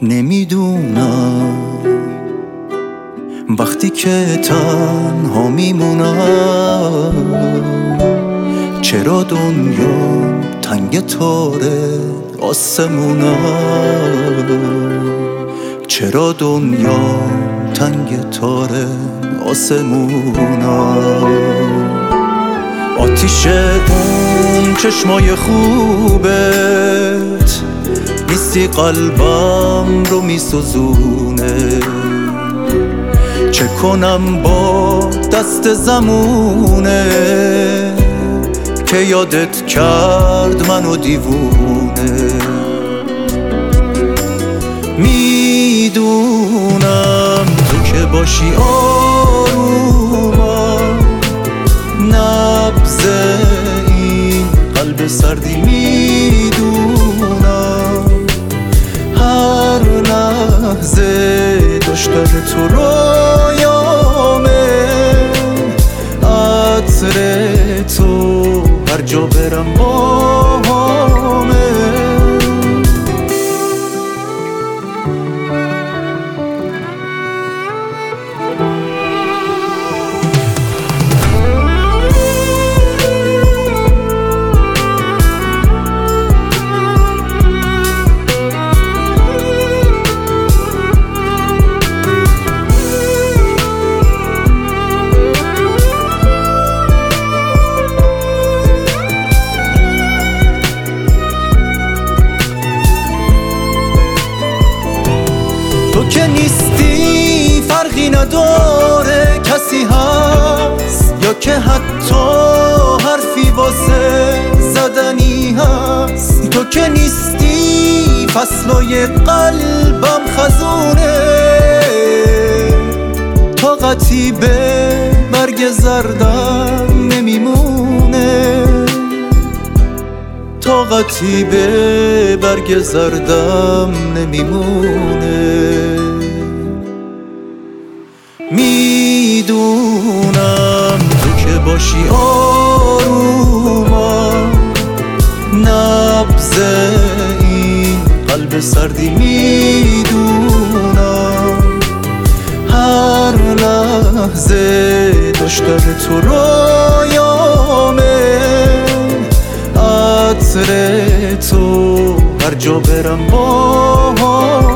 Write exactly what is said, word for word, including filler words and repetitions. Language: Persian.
نمیدونم وقتی که تنها میمونم چرا دنیا تنگ تاره آسمونم، چرا دنیا تنگ تاره آسمونم. آتیش اون چشمای خوبت نیستی قلبم رو میسوزونه، چه کنم با دست زمونه که یادت کرد منو دیوونه. میدونم تو که باشی آرومم، نبض این قلب سردی میدونم، هر لحظه داشتن تو رویامه، عطر تو هر جا برم باهامه. تو که نیستی فرقی نداره کسی هست یا که حتی حرفی واسه زدنی هست. تو که نیستی فصلای قلبم خزونه، طاقتی به برگ زردم نمیمونه، طاقتی به برگ زردم نمیمونه. میدونم تو که باشی آرومم، نبض این قلب سردی میدونم، هر لحظه داشتن تو رویامه، عطر تو هر جا برم باهامه.